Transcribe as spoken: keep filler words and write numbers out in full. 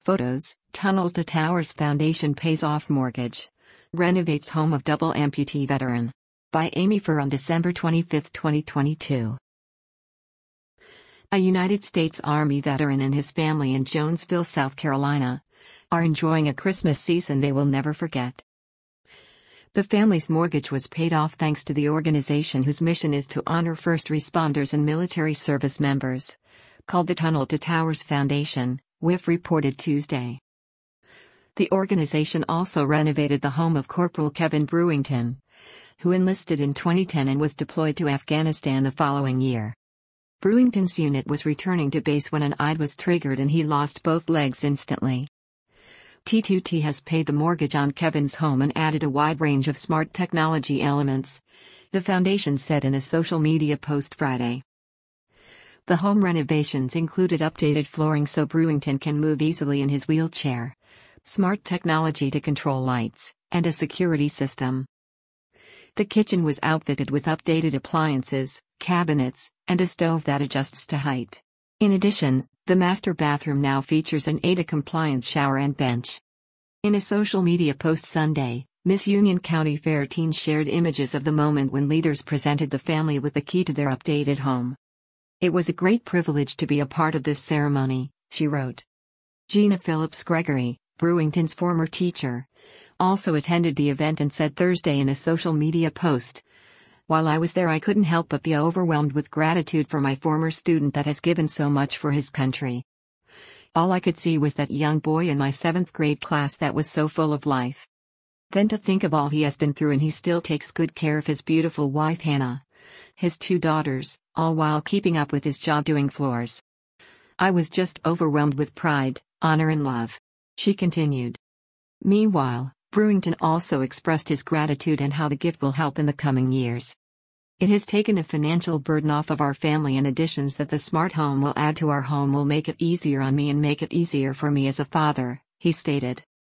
Photos: Tunnel to Towers Foundation pays off mortgage. Renovates home of double amputee veteran. By Amy Furr on December twenty-fifth, twenty twenty-two. A United States Army veteran and his family in Jonesville, South Carolina, are enjoying a Christmas season they will never forget. The family's mortgage was paid off thanks to the organization whose mission is to honor first responders and military service members, called the Tunnel to Towers Foundation, W I F reported Tuesday. The organization also renovated the home of Corporal Kevin Brewington, who enlisted in twenty ten and was deployed to Afghanistan the following year. Brewington's unit was returning to base when an I E D was triggered and he lost both legs instantly. T two T has paid the mortgage on Kevin's home and added a wide range of smart technology elements, the foundation said in a social media post Friday. The home renovations included updated flooring so Brewington can move easily in his wheelchair, smart technology to control lights, and a security system. The kitchen was outfitted with updated appliances, cabinets, and a stove that adjusts to height. In addition, the master bathroom now features an A D A-compliant shower and bench. In a social media post Sunday, Miss Union County Fair teens shared images of the moment when leaders presented the family with the key to their updated home. "It was a great privilege to be a part of this ceremony," she wrote. Gina Phillips Gregory, Brewington's former teacher, also attended the event and said Thursday in a social media post, "While I was there I couldn't help but be overwhelmed with gratitude for my former student that has given so much for his country. All I could see was that young boy in my seventh grade class that was so full of life. Then to think of all he has been through and he still takes good care of his beautiful wife Hannah, his two daughters, all while keeping up with his job doing floors. I was just overwhelmed with pride, honor and love," she continued. Meanwhile, Brewington also expressed his gratitude and how the gift will help in the coming years. "It has taken a financial burden off of our family and additions that the smart home will add to our home will make it easier on me and make it easier for me as a father," he stated.